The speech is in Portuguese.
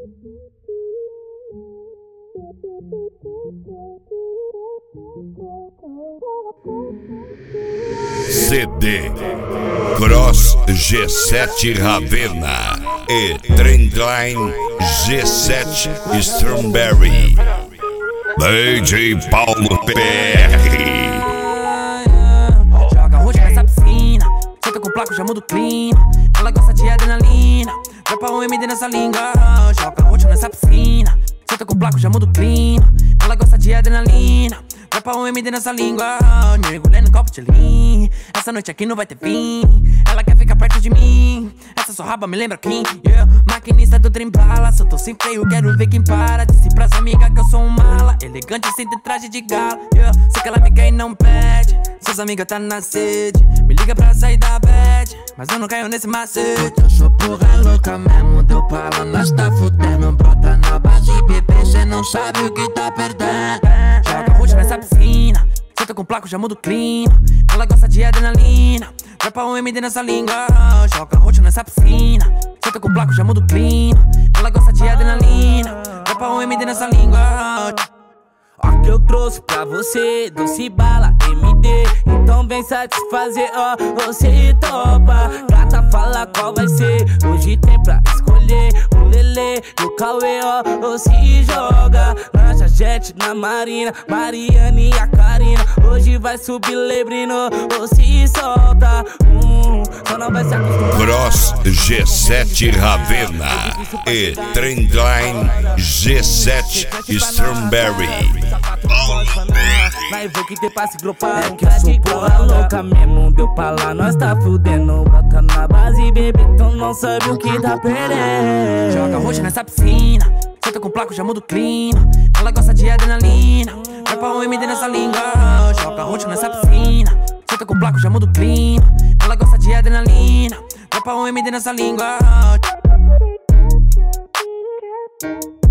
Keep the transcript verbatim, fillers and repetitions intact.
C D Cross G sete Ravenna e Trendline G sete Strawberry. D J Paulo P R. Joga roxo nessa piscina, senta com placo, já muda o clima. Ela gosta de adrenalina, dropa um M D nessa língua. Joga roxo nessa piscina, senta com placo, já muda o clima. Ela gosta de adrenalina, dropa um M D nessa língua. Mergulhando no copo de lean, essa noite aqui não vai ter fim. Ela quer ficar perto de mim, essa sua raba me lembra quem? Yeah. Maquinista do trem bala, se eu tô sem freio, quero ver quem para. Disse pras amigas que eu sou um mala, elegante sem ter traje de gala. Yeah. Sei que ela me quer e não pede, suas amigas tá na sede. Me liga pra sair da bad, mas eu não caio nesse macete. Eu sou porra louca mesmo, deu pra lá, nós tá fudendo. Brota na base, bebê, cê não sabe o que tá perdendo. Joga roxo nessa piscina, senta com placo, já muda o clima. Ela gosta de adrenalina, dropa um M D nessa língua. Joga roxo nessa piscina, senta com placo, já muda o clima. Ela gosta de adrenalina, dropa um M D nessa língua. Ó que eu trouxe pra você, doce bala, M D. Então vem satisfazer, ó, você topa. Gata, fala qual vai ser, hoje tem pra escolher. O Lelê e o Cauê, ó, ou se joga. Lancha jet na Marina, Mariane e a Karina. Hoje vai subir Lebrino, ou se solta. Hum, só não vai se acostumar. Cross G sete Ravenna e Trendline G sete Strawberry. Vai ver que tem pra se gropar. É que eu sou porra louca mesmo, deu pra lá, nós tá fudendo. Bota na base, bebê, então não sabe o que tá perdendo. Joga roxo nessa piscina, senta com placo, já muda o clima. Ela gosta de adrenalina, dropa um M D nessa língua. Joga roxo nessa piscina, senta com placo, já muda o clima. Ela gosta de adrenalina, dropa um M D nessa língua.